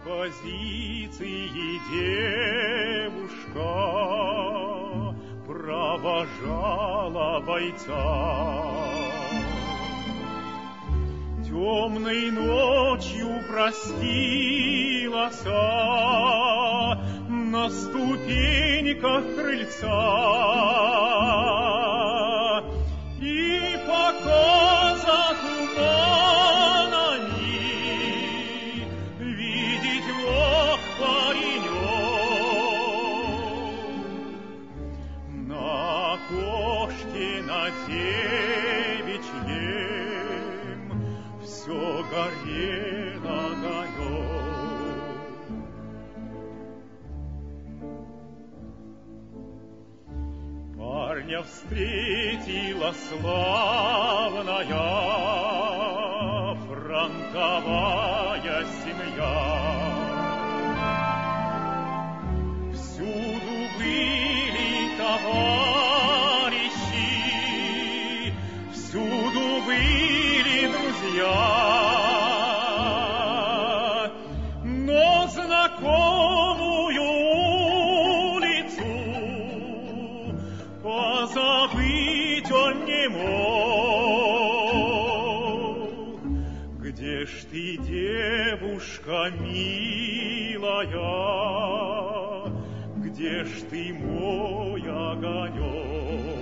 позиции девушка провожала бойца. Темной ночью простилась на ступеньках крыльца и пока за туманами видеть мог паренек. На окошке на девичьем все горело огонек. Парня встретила славная фронтовая семья. Всюду были товарищи, всюду были друзья, но знакомую улицу позабыть он не мог. Где ж ты, девушка милая, где ж ты, мой огонек?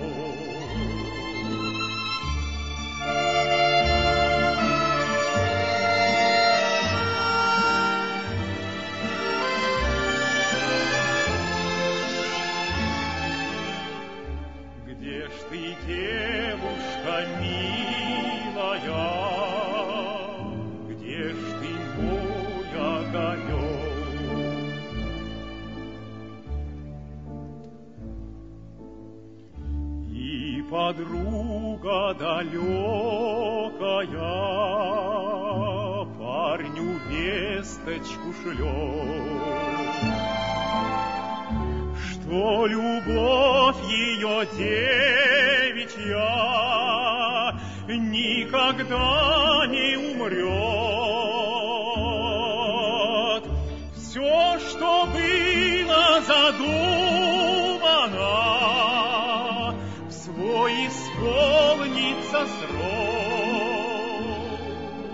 Где ж ты, девушка милая, где ж ты, мой огонек? И подруга далекая парню весточку шлет, что любовь ее девичья никогда не умрет. Все, что было задумано, в свой исполнится срок.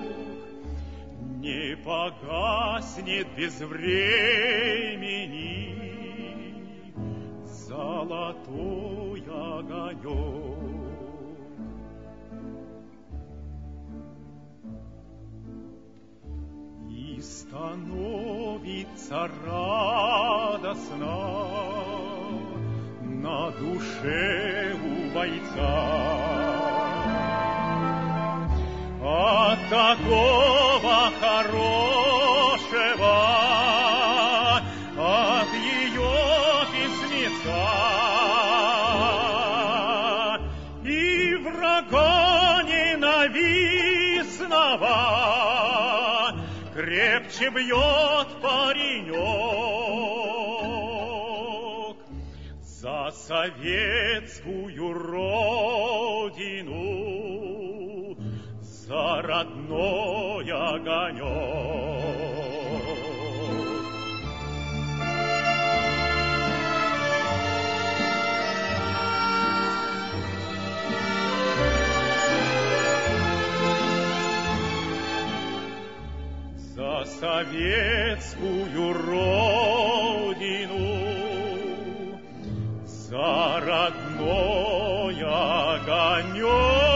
Не погаснет без времени золотой огонек. И становится радостно на душе у бойца от такого хорошего, от ее письмеца. И врага ненавистного крепче бьет паренек за советскую родину, за родной огонек. За советскую родину, за родной огонек.